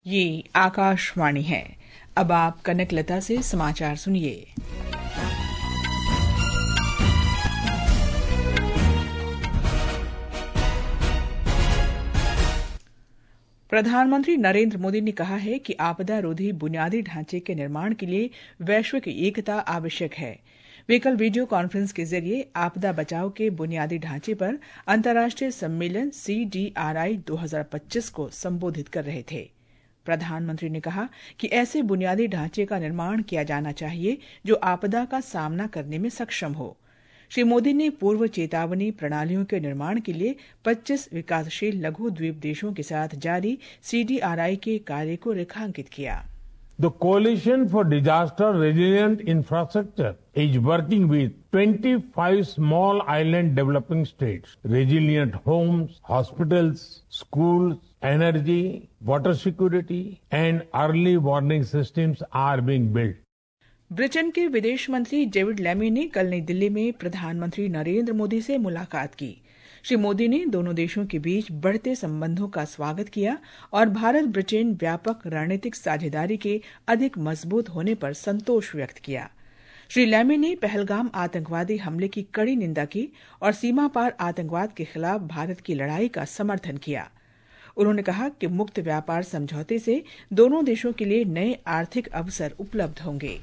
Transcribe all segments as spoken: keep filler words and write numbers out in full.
ये आकाशवाणी है। अब आप कनकलता से समाचार सुनिए। प्रधानमंत्री नरेंद्र मोदी ने कहा है कि आपदा रोधी बुनियादी ढांचे के निर्माण के लिए वैश्विक एकता आवश्यक है। वे कल वीडियो कॉन्फ्रेंस के जरिए आपदा बचाव के बुनियादी ढांचे पर अंतर्राष्ट्रीय सम्मेलन सी डी आर आई दो हज़ार पच्चीस को संबोधित कर रहे थे। प्रधानमंत्री ने कहा कि ऐसे बुनियादी ढांचे का निर्माण किया जाना चाहिए जो आपदा का सामना करने में सक्षम हो। श्री मोदी ने पूर्व चेतावनी प्रणालियों के निर्माण के लिए पच्चीस विकासशील लघु द्वीप देशों के साथ जारी सी डी आर आई के कार्य को रेखांकित किया। The Coalition for Disaster Resilient Infrastructure is working with twenty-five small island developing states. Resilient homes, hospitals, schools, energy, water security and early warning systems are being built. Britain के विदेश मंत्री David Lammy ने कल नई दिल्ली में प्रधानमंत्री नरेंद्र मोदी से मुलाकात की। श्री मोदी ने दोनों देशों के बीच बढ़ते संबंधों का स्वागत किया और भारत ब्रिटेन व्यापक रणनीतिक साझेदारी के अधिक मजबूत होने पर संतोष व्यक्त किया। श्री लैमी ने पहलगाम आतंकवादी हमले की कड़ी निंदा की और सीमा पार आतंकवाद के खिलाफ भारत की लड़ाई का समर्थन किया। उन्होंने कहा कि मुक्त व्यापार समझौते से दोनों देशों के लिए नए आर्थिक अवसर उपलब्ध होंगे।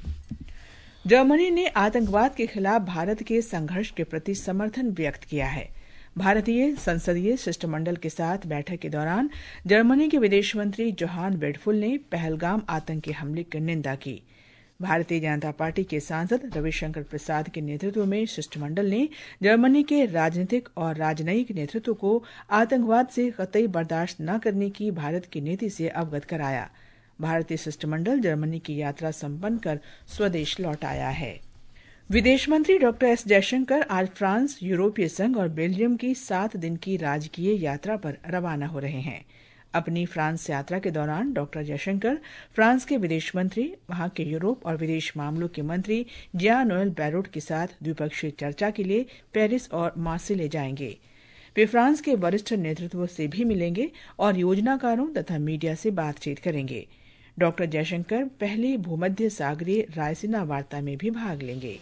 जर्मनी ने आतंकवाद के खिलाफ भारत के संघर्ष के प्रति समर्थन व्यक्त किया है। भारतीय संसदीय शिष्टमंडल के साथ बैठक के दौरान जर्मनी के विदेश मंत्री जोहान वेडफुल ने पहलगाम आतंकी हमले की निंदा की। भारतीय जनता पार्टी के सांसद रविशंकर प्रसाद के नेतृत्व में शिष्टमंडल ने जर्मनी के राजनीतिक और राजनयिक नेतृत्व को आतंकवाद से कतई बर्दाश्त न करने की भारत की नीति से अवगत कराया। भारतीय शिष्टमंडल जर्मनी की यात्रा संपन्न कर स्वदेश लौट आया है। विदेश मंत्री डॉक्टर एस जयशंकर आज फ्रांस, यूरोपीय संघ और बेल्जियम की सात दिन की राजकीय यात्रा पर रवाना हो रहे हैं। अपनी फ्रांस यात्रा के दौरान डॉक्टर जयशंकर फ्रांस के विदेश मंत्री, वहां के यूरोप और विदेश मामलों के मंत्री जियान नोएल बैरोट के साथ द्विपक्षीय चर्चा के लिए पेरिस और मार्सिले जाएंगे। वे फ्रांस के वरिष्ठ नेतृत्व से भी मिलेंगे और योजनाकारों तथा मीडिया से बातचीत करेंगे। डॉक्टर जयशंकर पहली भूमध्य सागरीय रायसीना वार्ता में भी भाग लेंगे।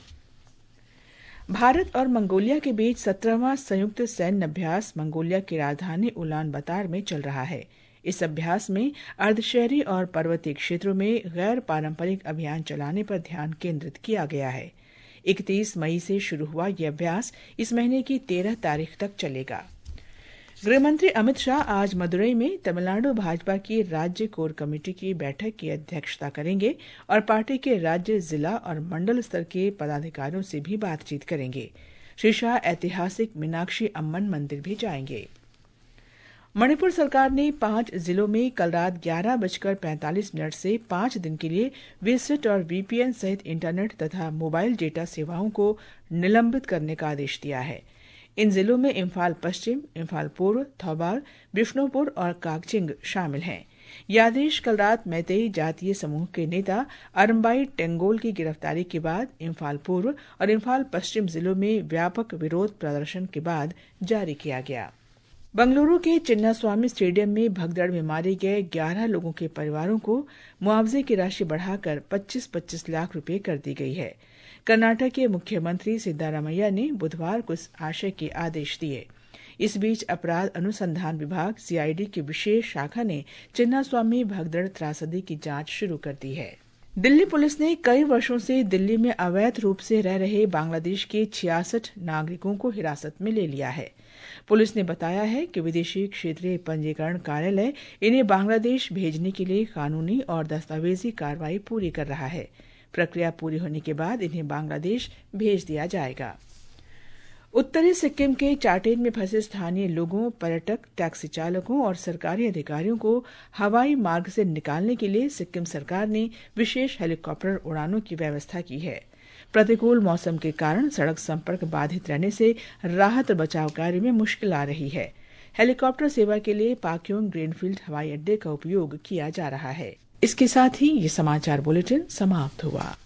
भारत और मंगोलिया के बीच सत्रहवां संयुक्त सैन्य अभ्यास मंगोलिया की राजधानी उलान बतर में चल रहा है। इस अभ्यास में अर्धशहरी और पर्वतीय क्षेत्रों में गैर पारंपरिक अभियान चलाने पर ध्यान केंद्रित किया गया है। इकतीस मई से शुरू हुआ यह अभ्यास इस महीने की तेरह तारीख तक चलेगा। गृहमंत्री अमित शाह आज मदुरई में तमिलनाडु भाजपा की राज्य कोर कमेटी की बैठक की अध्यक्षता करेंगे और पार्टी के राज्य, जिला और मंडल स्तर के पदाधिकारियों से भी बातचीत करेंगे। श्री शाह ऐतिहासिक मीनाक्षी अम्मन मंदिर भी जाएंगे। मणिपुर सरकार ने पांच जिलों में कल रात ग्यारह बजकर पैंतालीस मिनट से पांच दिन के लिए विजिट और वी पी एन सहित इंटरनेट तथा मोबाइल डेटा सेवाओं को निलंबित करने का आदेश दिया है। इन जिलों में इम्फाल पश्चिम, इम्फाल पूर्व, थौबाल, बिष्णुपुर और कागचिंग शामिल हैं। यह आदेश कल रात मैतेई जातीय समूह के नेता अरम्बाई टेंगोल की गिरफ्तारी के बाद इम्फाल पूर्व और इम्फाल पश्चिम जिलों में व्यापक विरोध प्रदर्शन के बाद जारी किया गया। बंगलुरु के चिन्नास्वामी स्टेडियम में भगदड़ में मारे गए ग्यारह लोगों के परिवारों को मुआवजे की राशि बढ़ाकर पच्चीस पच्चीस लाख रुपए कर दी गई है। कर्नाटक के मुख्यमंत्री सिद्धारमैया ने बुधवार को इस आशय के आदेश दिए। इस बीच अपराध अनुसंधान विभाग सी आई डी की विशेष शाखा ने चिन्नास्वामी भगदड़ त्रासदी की जांच शुरू कर दी है। दिल्ली पुलिस ने कई वर्षों से दिल्ली में अवैध रूप से रह रहे बांग्लादेश के छियासठ नागरिकों को हिरासत में ले लिया है। पुलिस ने बताया है कि विदेशी क्षेत्रीय पंजीकरण कार्यालय इन्हें बांग्लादेश भेजने के लिए कानूनी और दस्तावेजी कार्रवाई पूरी कर रहा है। प्रक्रिया पूरी होने के बाद इन्हें बांग्लादेश भेज दिया जाएगा। उत्तरी सिक्किम के चाटेन में फंसे स्थानीय लोगों, पर्यटक, टैक्सी चालकों और सरकारी अधिकारियों को हवाई मार्ग से निकालने के लिए सिक्किम सरकार ने विशेष हेलीकॉप्टर उड़ानों की व्यवस्था की है। प्रतिकूल मौसम के कारण सड़क संपर्क बाधित रहने से राहत और बचाव कार्य में मुश्किल आ रही है। हेलीकॉप्टर सेवा के लिए पाक्योंग ग्रीनफील्ड हवाई अड्डे का उपयोग किया जा रहा है। इसके साथ ही ये समाचार बुलेटिन समाप्त हुआ।